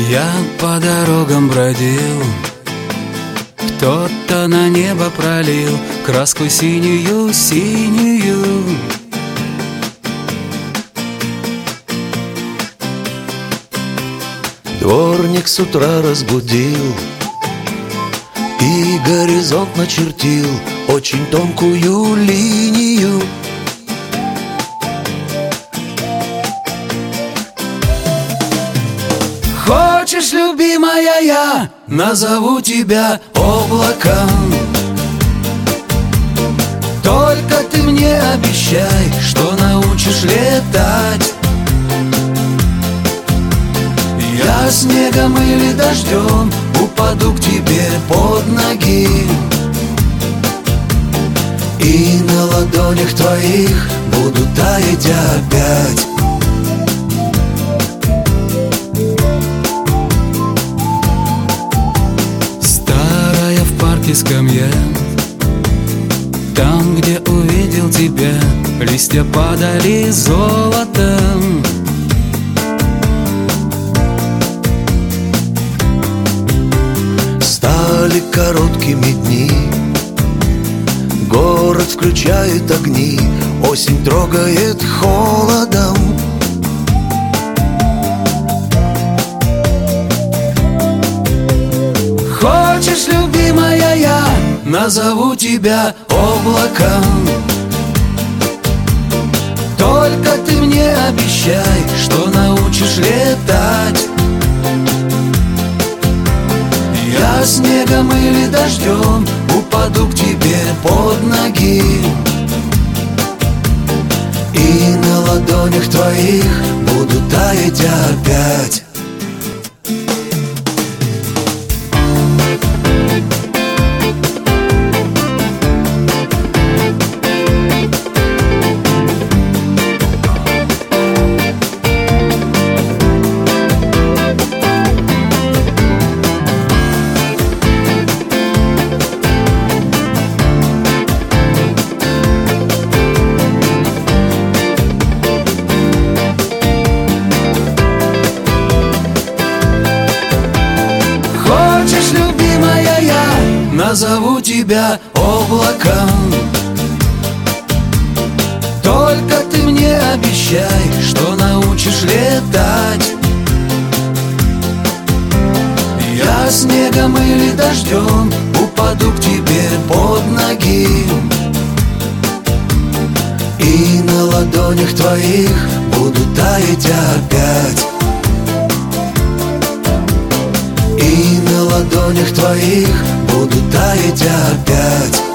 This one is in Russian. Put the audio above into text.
Я по дорогам бродил, кто-то на небо пролил краску синюю-синюю. Дворник с утра разбудил и горизонт начертил очень тонкую линию. Хочешь, любимая, я назову тебя облаком. Только ты мне обещай, что научишь летать. Я снегом или дождем упаду к тебе под ноги, и на ладонях твоих буду таять опять. Старая в парке скамья, там, где увидел тебя, листья падали золотом. Стали короткими дни, город включает огни, осень трогает холодом. Хочешь, любимая, я назову тебя облаком. Только ты мне обещай, что научишь летать. Я снегом или дождем упаду к тебе под ноги, и на ладонях твоих буду таять опять. Назову тебя облаком. Только ты мне обещай, что научишь летать. Я снегом или дождем упаду к тебе под ноги, и на ладонях твоих буду таять опять. И на ладонях твоих буду таять опять.